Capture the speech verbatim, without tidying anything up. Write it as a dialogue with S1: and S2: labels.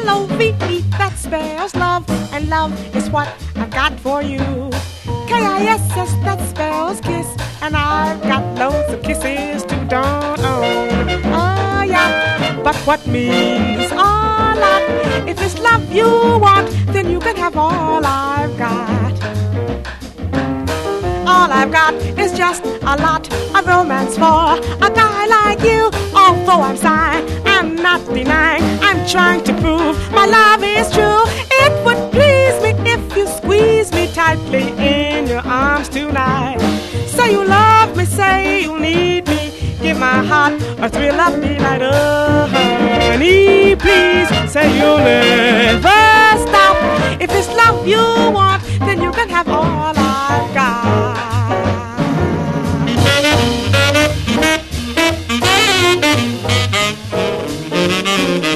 S1: L O V E, that spells love, and love is what I've got for you. K I S S, that spells kiss, and I've got loads of kisses to don on. Oh yeah, but what means a lot? If it's love you want, then you can have all I've got. All I've got is just a lot of romance for a guy like you. Although I'm sighing, I'm not denying, I'm trying to prove my love is true. It would please me if you squeeze me tightly in your arms tonight. Say you love me, say you need me, give my heart a thrill of delight. Oh honey, please say you'll live